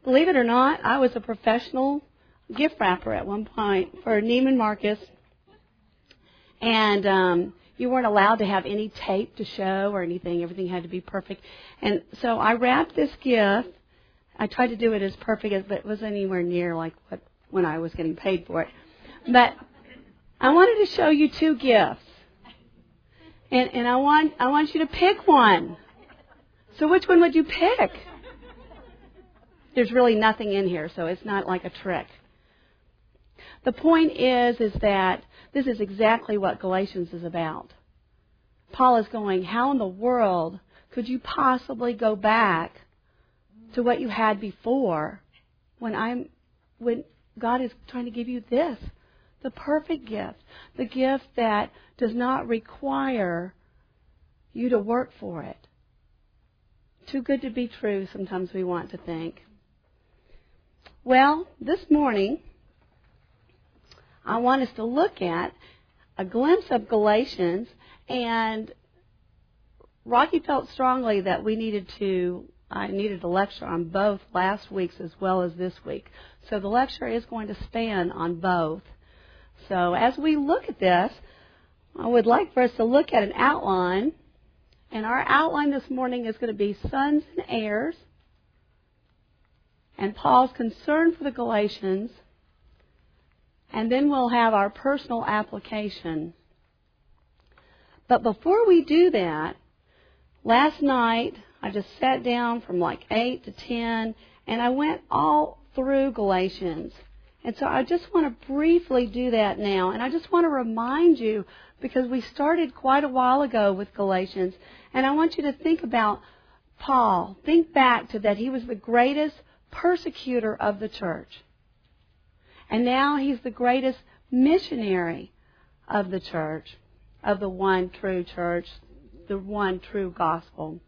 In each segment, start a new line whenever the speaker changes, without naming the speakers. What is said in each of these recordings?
believe it or not, I was a professional gift wrapper at one point for Neiman Marcus. And you weren't allowed to have any tape to show or anything. Everything had to be perfect. And so I wrapped this gift. I tried to do it as perfect as, but it wasn't anywhere near like when I was getting paid for it. But I wanted to show you two gifts. And I want you to pick one. So which one would you pick? There's really nothing in here, so it's not like a trick. The point is that this is exactly what Galatians is about. Paul is going, how in the world could you possibly go back to what you had before when God is trying to give you this, the perfect gift, the gift that does not require you to work for it. Too good to be true, sometimes we want to think. Well, this morning, I want us to look at a glimpse of Galatians, and Rocky felt strongly that I needed a lecture on both last week's as well as this week. So the lecture is going to span on both. So as we look at this, I would like for us to look at an outline. And our outline this morning is going to be sons and heirs, and Paul's concern for the Galatians. And then we'll have our personal application. But before we do that, last night I just sat down from like 8 to 10, and I went all through Galatians. And so I just want to briefly do that now. And I just want to remind you, because we started quite a while ago with Galatians, and I want you to think about Paul. Think back to that he was the greatest persecutor of the church. And now he's the greatest missionary of the church, of the one true church, the one true gospel.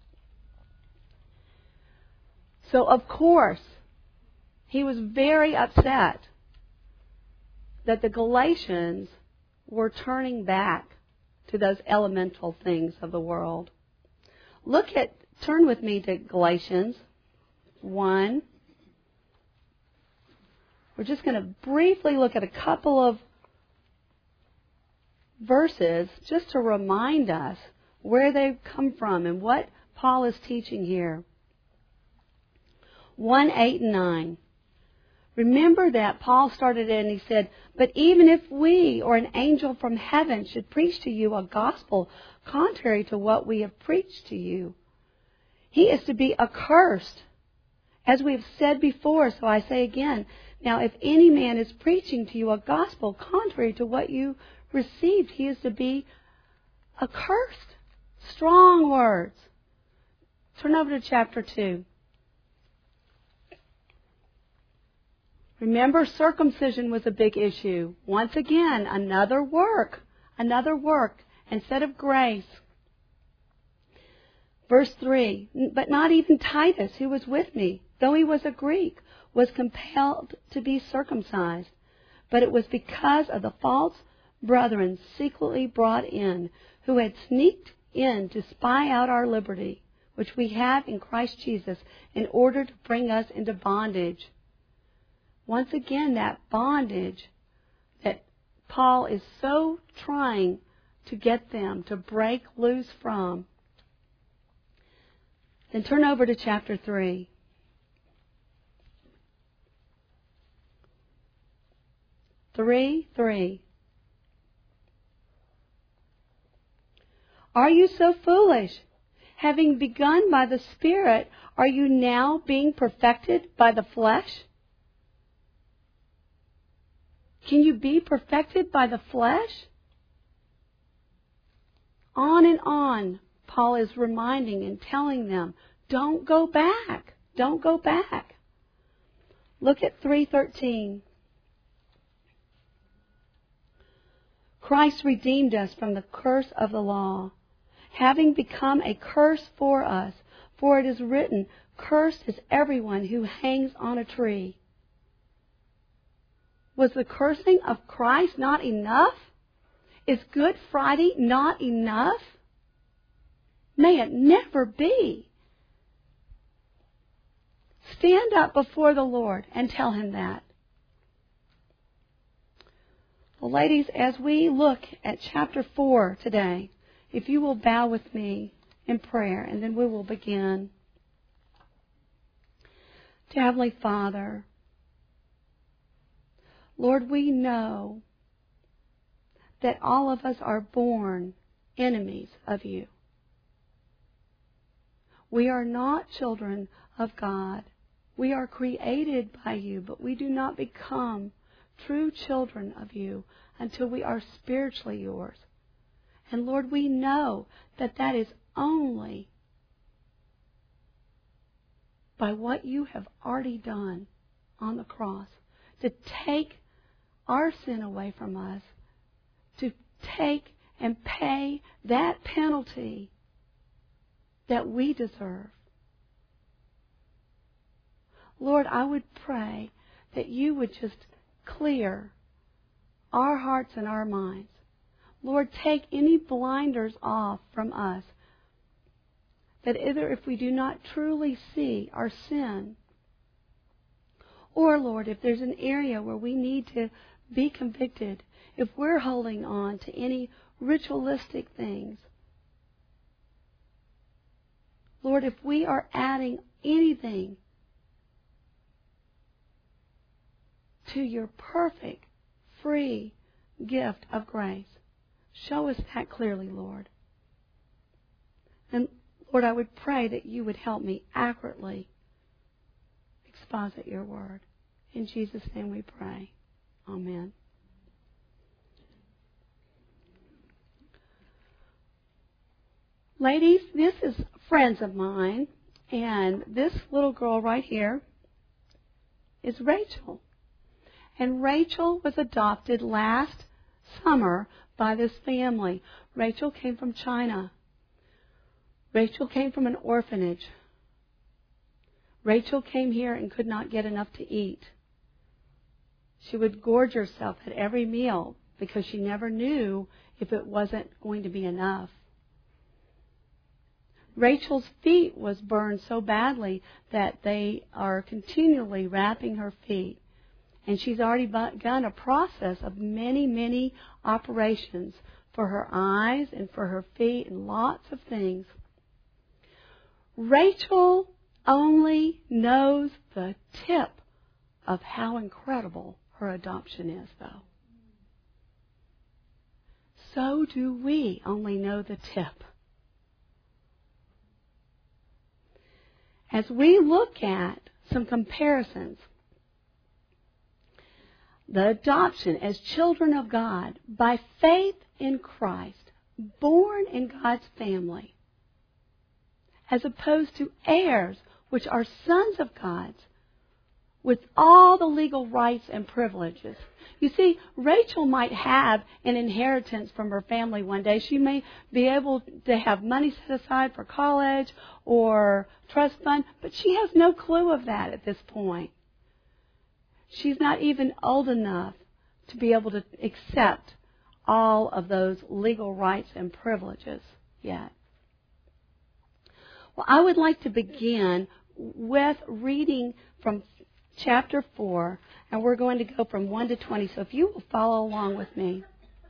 So, of course, he was very upset that the Galatians were turning back to those elemental things of the world. Turn with me to Galatians 1. We're just going to briefly look at a couple of verses just to remind us where they've come from and what Paul is teaching here. 1, 8, and 9. Remember that Paul started it and he said, but even if we or an angel from heaven should preach to you a gospel contrary to what we have preached to you, he is to be accursed. As we have said before, so I say again, now if any man is preaching to you a gospel contrary to what you received, he is to be accursed. Strong words. Turn over to chapter 2. Remember, circumcision was a big issue. Once again, another work instead of grace. Verse 3, but not even Titus, who was with me, though he was a Greek, was compelled to be circumcised. But it was because of the false brethren secretly brought in, who had sneaked in to spy out our liberty, which we have in Christ Jesus, in order to bring us into bondage. Once again, that bondage that Paul is so trying to get them to break loose from. Then turn over to chapter 3. Three. Are you so foolish? Having begun by the Spirit, are you now being perfected by the flesh? Can you be perfected by the flesh? On and on, Paul is reminding and telling them, don't go back. Don't go back. Look at 3:13. Christ redeemed us from the curse of the law, having become a curse for us. For it is written, cursed is everyone who hangs on a tree. Was the cursing of Christ not enough? Is Good Friday not enough? May it never be. Stand up before the Lord and tell Him that. Well, ladies, as we look at chapter 4 today, if you will bow with me in prayer, and then we will begin. Dear Heavenly Father, Lord, we know that all of us are born enemies of You. We are not children of God. We are created by You, but we do not become true children of You until we are spiritually Yours. And Lord, we know that that is only by what You have already done on the cross to take our sin away from us, to take and pay that penalty that we deserve. Lord, I would pray that You would just clear our hearts and our minds. Lord, take any blinders off from us, that either if we do not truly see our sin, or, Lord, if there's an area where we need to be convicted, if we're holding on to any ritualistic things, Lord, if we are adding anything to Your perfect, free gift of grace, show us that clearly, Lord. And Lord, I would pray that You would help me accurately exposit Your word. In Jesus' name we pray. Amen. Ladies, this is friends of mine, and this little girl right here is Rachel. And Rachel was adopted last summer by this family. Rachel came from China. Rachel came from an orphanage. Rachel came here and could not get enough to eat. She would gorge herself at every meal because she never knew if it wasn't going to be enough. Rachel's feet was burned so badly that they are continually wrapping her feet. And she's already begun a process of many, many operations for her eyes and for her feet and lots of things. Rachel only knows the tip of how incredible her adoption is, though. So do we only know the tip. As we look at some comparisons, the adoption as children of God by faith in Christ, born in God's family, as opposed to heirs, which are sons of God, with all the legal rights and privileges. You see, Rachel might have an inheritance from her family one day. She may be able to have money set aside for college or trust fund, but she has no clue of that at this point. She's not even old enough to be able to accept all of those legal rights and privileges yet. Well, I would like to begin with reading from chapter 4, and we're going to go from 1 to 20. So if you will follow along with me.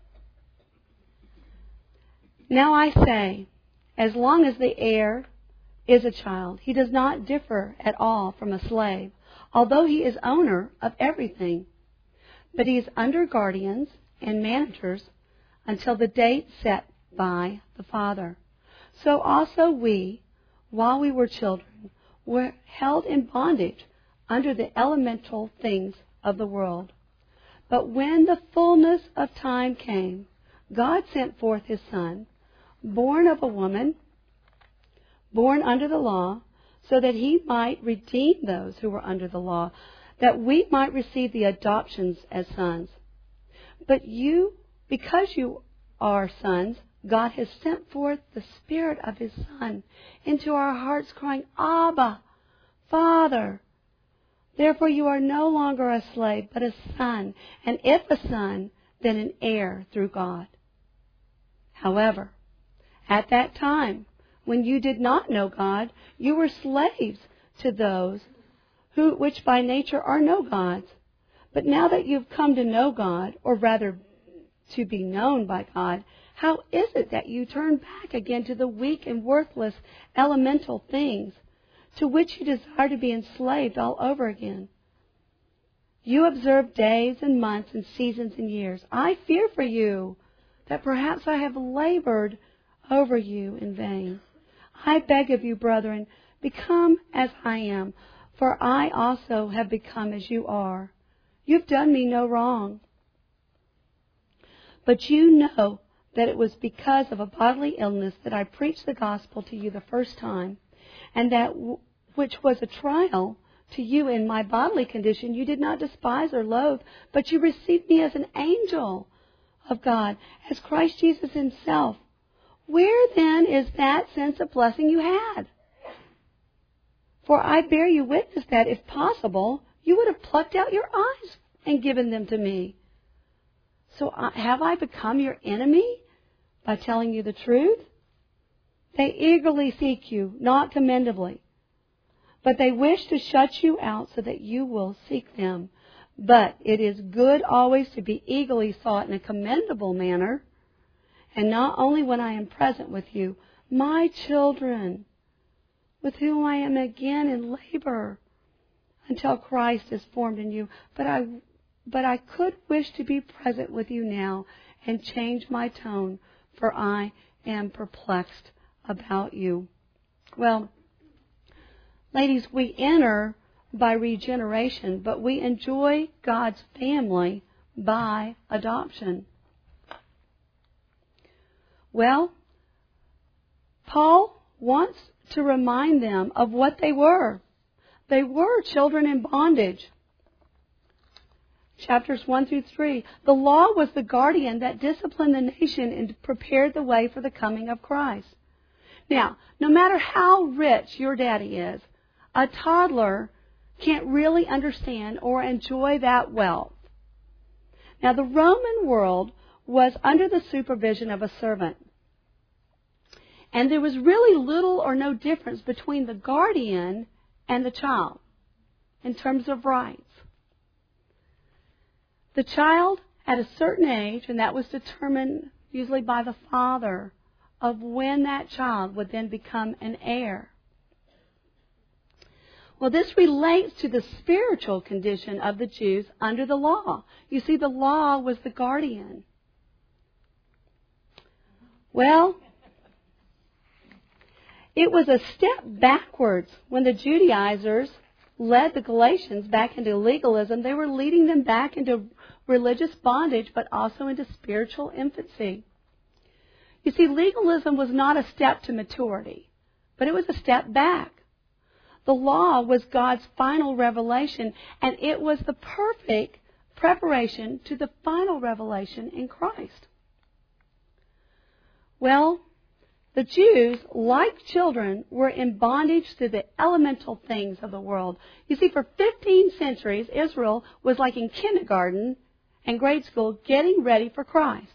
Now I say, as long as the heir is a child, he does not differ at all from a slave, although he is owner of everything. But he is under guardians and managers until the date set by the Father. So also we, while we were children, were held in bondage under the elemental things of the world. But when the fullness of time came, God sent forth His Son, born of a woman, born under the law, so that He might redeem those who were under the law, that we might receive the adoptions as sons. But you, because you are sons, God has sent forth the Spirit of His Son into our hearts, crying, Abba, Father. Therefore you are no longer a slave, but a son, and if a son, then an heir through God. However, at that time, when you did not know God, you were slaves to those which by nature are no gods. But now that you've come to know God, or rather to be known by God, how is it that you turn back again to the weak and worthless elemental things to which you desire to be enslaved all over again? You observe days and months and seasons and years. I fear for you that perhaps I have labored over you in vain. I beg of you, brethren, become as I am, for I also have become as you are. You've done me no wrong. But you know that it was because of a bodily illness that I preached the gospel to you the first time, and that which was a trial to you in my bodily condition you did not despise or loathe, but you received me as an angel of God, as Christ Jesus himself. Where then is that sense of blessing you had? For I bear you witness that, if possible, you would have plucked out your eyes and given them to me. So have I become your enemy by telling you the truth? They eagerly seek you, not commendably. But they wish to shut you out so that you will seek them. But it is good always to be eagerly sought in a commendable manner, and not only when I am present with you, my children, with whom I am again in labor, until Christ is formed in you. But I could wish to be present with you now and change my tone, for I am perplexed about you. Well, ladies, we enter by regeneration, but we enjoy God's family by adoption. Well, Paul wants to remind them of what they were. They were children in bondage. Chapters 1 through 3. The law was the guardian that disciplined the nation and prepared the way for the coming of Christ. Now, no matter how rich your daddy is, a toddler can't really understand or enjoy that wealth. Now, the Roman world was under the supervision of a servant. And there was really little or no difference between the guardian and the child in terms of rights. The child at a certain age, and that was determined usually by the father, of when that child would then become an heir. Well, this relates to the spiritual condition of the Jews under the law. You see, the law was the guardian. Well, it was a step backwards when the Judaizers led the Galatians back into legalism. They were leading them back into religious bondage, but also into spiritual infancy. You see, legalism was not a step to maturity, but it was a step back. The law was God's final revelation, and it was the perfect preparation to the final revelation in Christ. Well, the Jews, like children, were in bondage to the elemental things of the world. You see, for 15 centuries, Israel was like in kindergarten and grade school getting ready for Christ.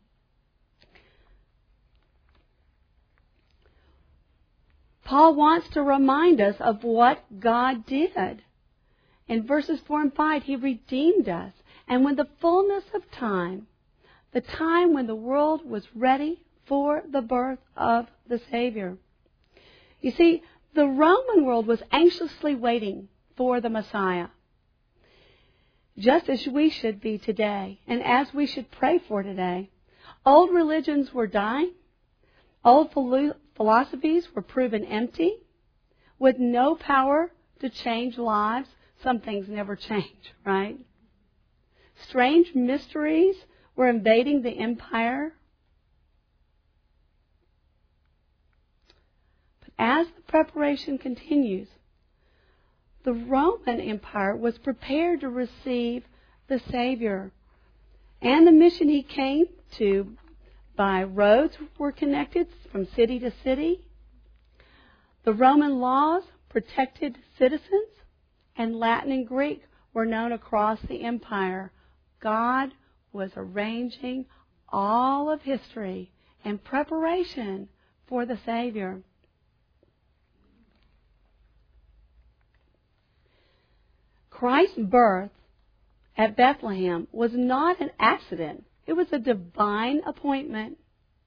Paul wants to remind us of what God did. In verses 4 and 5, He redeemed us. And when the fullness of time, the time when the world was ready for the birth of the Savior. You see, the Roman world was anxiously waiting for the Messiah, just as we should be today, and as we should pray for today. Old religions were dying. Old philosophies were proven empty, with no power to change lives. Some things never change, right? Strange mysteries were invading the empire. As the preparation continues, the Roman Empire was prepared to receive the Savior. And the mission He came to by roads were connected from city to city. The Roman laws protected citizens, and Latin and Greek were known across the empire. God was arranging all of history in preparation for the Savior. Christ's birth at Bethlehem was not an accident. It was a divine appointment.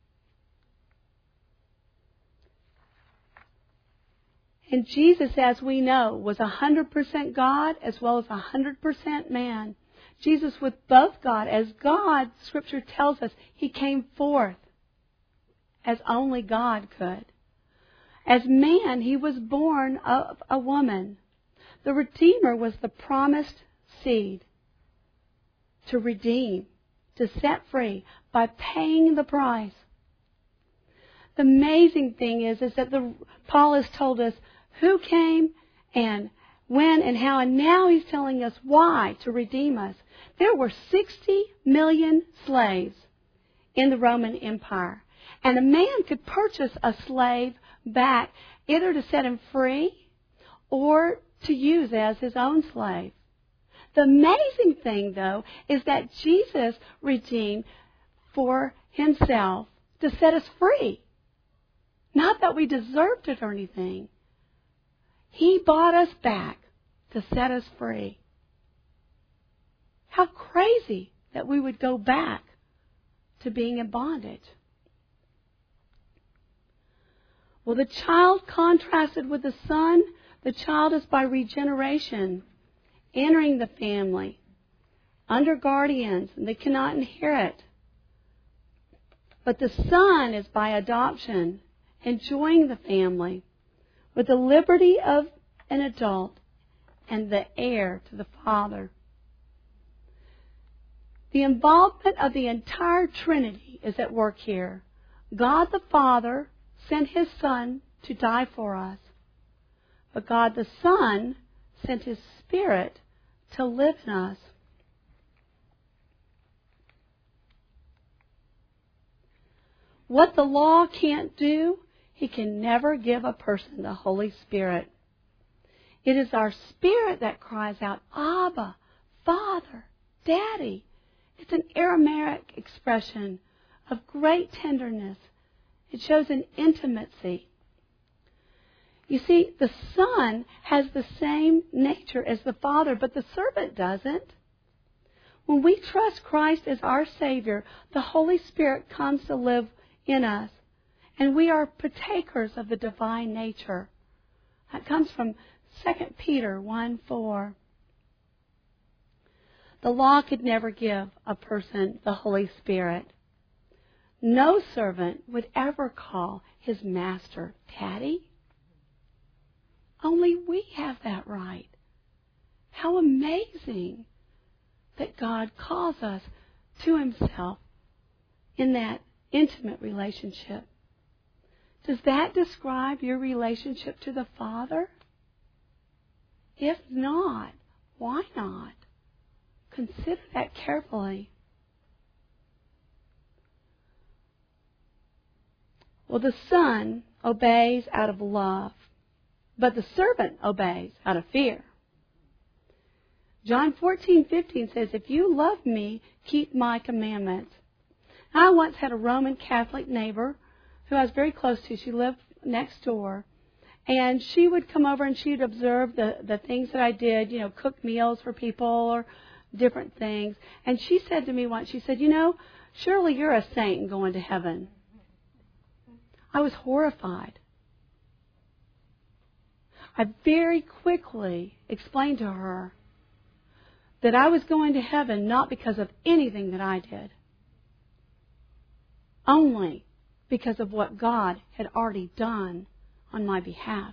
And Jesus, as we know, was 100% God as well as 100% man. Jesus was both God. As God, Scripture tells us, He came forth as only God could. As man, He was born of a woman. The Redeemer was the promised seed to redeem, to set free by paying the price. The amazing thing is that Paul has told us who came and when and how, and now he's telling us why to redeem us. There were 60 million slaves in the Roman Empire, and a man could purchase a slave back either to set him free or to use as his own slave. The amazing thing, though, is that Jesus redeemed for Himself to set us free. Not that we deserved it or anything. He bought us back to set us free. How crazy that we would go back to being in bondage. Well, the child contrasted with the son. The child is by regeneration, entering the family, under guardians, and they cannot inherit. But the son is by adoption, enjoying the family, with the liberty of an adult and the heir to the Father. The involvement of the entire Trinity is at work here. God the Father sent His Son to die for us. But God the Son sent His Spirit to live in us. What the law can't do, He can never give a person the Holy Spirit. It is our spirit that cries out, Abba, Father, Daddy. It's an Aramaic expression of great tenderness. It shows an intimacy. You see, the Son has the same nature as the Father, but the servant doesn't. When we trust Christ as our Savior, the Holy Spirit comes to live in us, and we are partakers of the divine nature. That comes from 2 Peter 1:4. The law could never give a person the Holy Spirit. No servant would ever call his master Daddy. Only we have that right. How amazing that God calls us to Himself in that intimate relationship. Does that describe your relationship to the Father? If not, why not? Consider that carefully. Well, the Son obeys out of love, but the servant obeys out of fear. John 14:15 says, if you love me, keep my commandments. I once had a Roman Catholic neighbor who I was very close to. She lived next door. And she would come over and she'd observe the things that I did, cook meals for people or different things. And she said to me once, she said, surely you're a saint and going to heaven. I was horrified. I very quickly explained to her that I was going to heaven not because of anything that I did, only because of what God had already done on my behalf.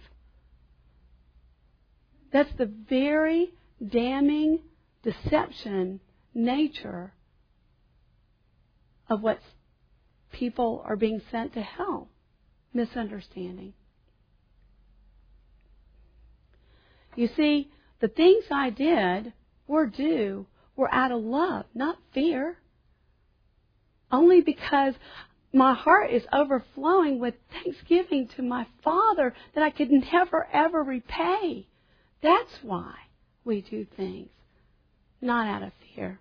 That's the very damning deception nature of what people are being sent to hell. Misunderstanding. You see, the things I did or do were out of love, not fear. Only because my heart is overflowing with thanksgiving to my Father that I could never, ever repay. That's why we do things, not out of fear.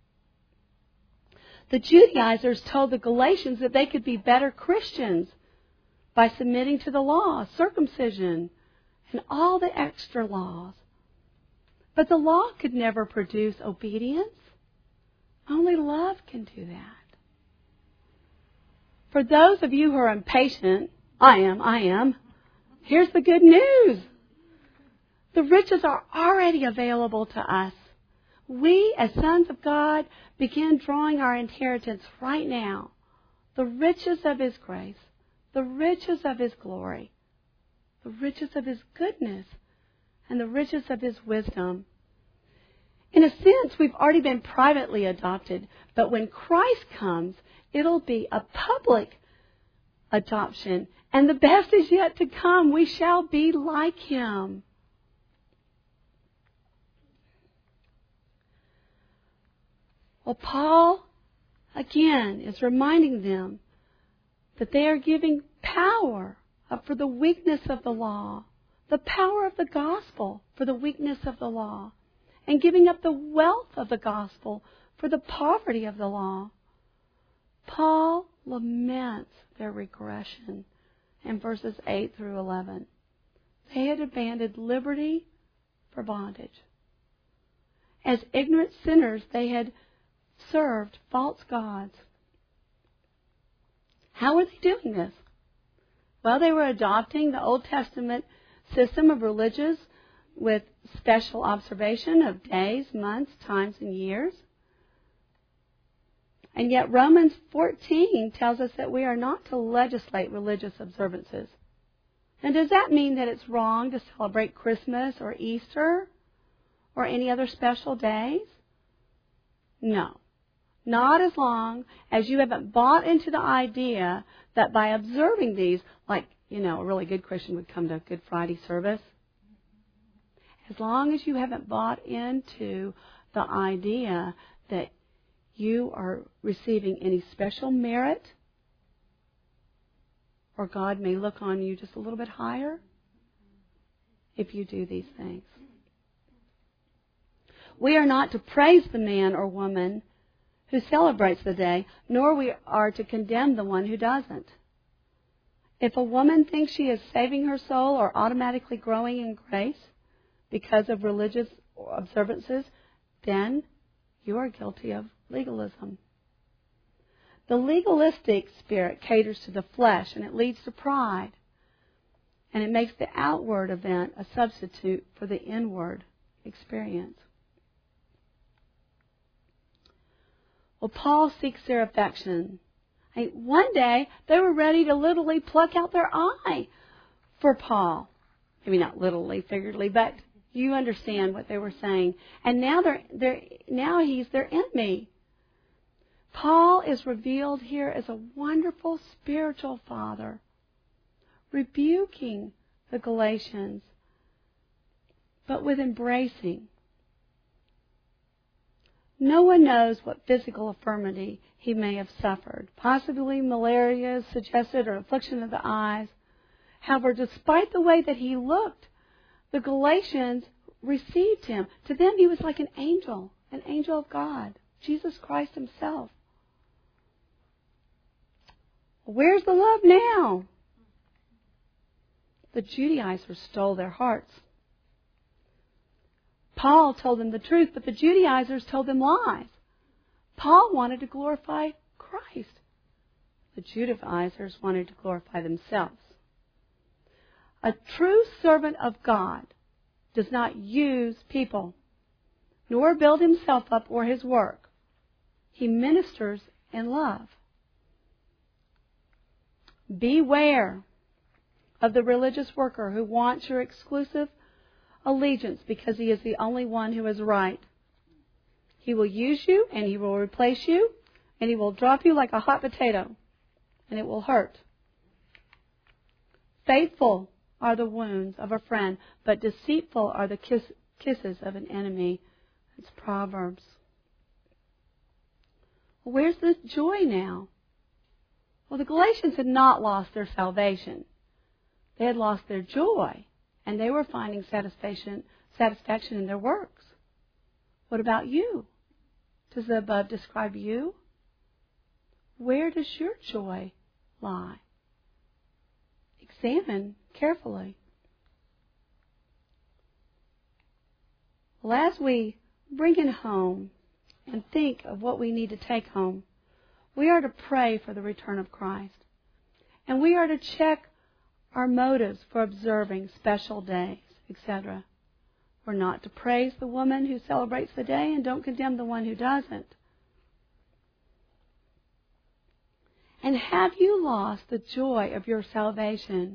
The Judaizers told the Galatians that they could be better Christians by submitting to the law, circumcision, and all the extra laws. But the law could never produce obedience. Only love can do that. For those of you who are impatient, I am. Here's the good news. The riches are already available to us. We, as sons of God, begin drawing our inheritance right now. The riches of His grace, the riches of His glory, the riches of His goodness, and the riches of His wisdom. In a sense, we've already been privately adopted, but when Christ comes, it'll be a public adoption. And the best is yet to come. We shall be like Him. Well, Paul, again, is reminding them that they are giving power up for the weakness of the law, the power of the gospel for the weakness of the law, and giving up the wealth of the gospel for the poverty of the law. Paul laments their regression in verses 8 through 11. They had abandoned liberty for bondage. As ignorant sinners, they had served false gods. How were they doing this? Well, they were adopting the Old Testament system of religions with special observation of days, months, times, and years. And yet Romans 14 tells us that we are not to legislate religious observances. And does that mean that it's wrong to celebrate Christmas or Easter or any other special days? No. Not as long as you haven't bought into the idea that by observing these, like, a really good Christian would come to Good Friday service. As long as you haven't bought into the idea that you are receiving any special merit, or God may look on you just a little bit higher if you do these things. We are not to praise the man or woman who celebrates the day, nor we are to condemn the one who doesn't. If a woman thinks she is saving her soul or automatically growing in grace because of religious observances, then you are guilty of legalism. The legalistic spirit caters to the flesh, and it leads to pride. And it makes the outward event a substitute for the inward experience. Well, Paul seeks their affection. One day, they were ready to literally pluck out their eye for Paul. Maybe not literally, figuratively, but you understand what they were saying. And now he's their enemy. Paul is revealed here as a wonderful spiritual father, rebuking the Galatians, but with embracing. No one knows what physical infirmity he may have suffered. Possibly malaria suggested, or affliction of the eyes. However, despite the way that he looked, the Galatians received him. To them, he was like an angel of God, Jesus Christ Himself. Where's the love now? The Judaizers stole their hearts. Paul told them the truth, but the Judaizers told them lies. Paul wanted to glorify Christ. The Judaizers wanted to glorify themselves. A true servant of God does not use people, nor build himself up or his work. He ministers in love. Beware of the religious worker who wants your exclusive allegiance because he is the only one who is right. He will use you, and he will replace you, and he will drop you like a hot potato, and it will hurt. Faithful are the wounds of a friend, but deceitful are the kisses of an enemy. It's Proverbs. Well, where's the joy now? Well, the Galatians had not lost their salvation. They had lost their joy, and they were finding satisfaction in their works. What about you? Does the above describe you? Where does your joy lie? Examine carefully. Well, as we bring it home and think of what we need to take home, we are to pray for the return of Christ. And we are to check our motives for observing special days, etc. We're not to praise the woman who celebrates the day and don't condemn the one who doesn't. And have you lost the joy of your salvation?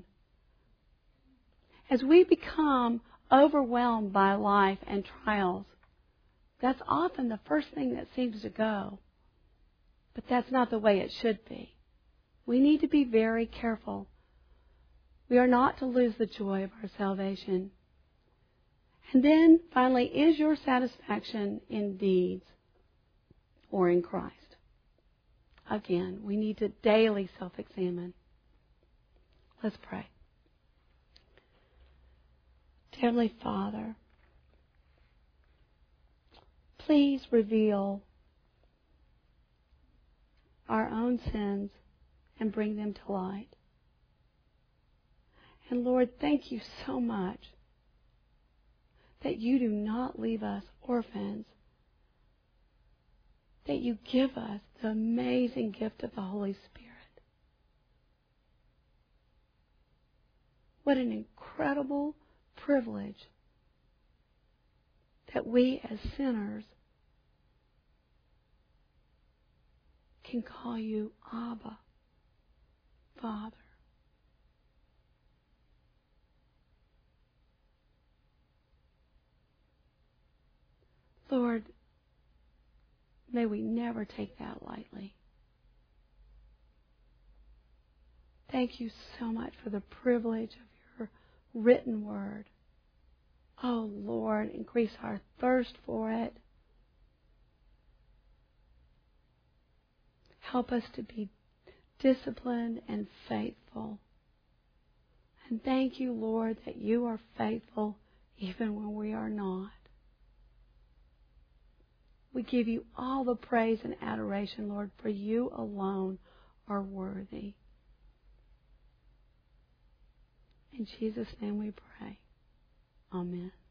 As we become overwhelmed by life and trials, that's often the first thing that seems to go. But that's not the way it should be. We need to be very careful. We are not to lose the joy of our salvation. And then, finally, is your satisfaction in deeds or in Christ? Again, we need to daily self-examine. Let's pray. Heavenly Father, please reveal our own sins and bring them to light. And Lord, thank you so much that you do not leave us orphans, that you give us the amazing gift of the Holy Spirit. What an incredible privilege that we as sinners can call you Abba, Father. Lord, may we never take that lightly. Thank you so much for the privilege of your written word. Oh, Lord, increase our thirst for it. Help us to be disciplined and faithful. And thank you, Lord, that you are faithful even when we are not. We give you all the praise and adoration, Lord, for you alone are worthy. In Jesus' name we pray. Amen.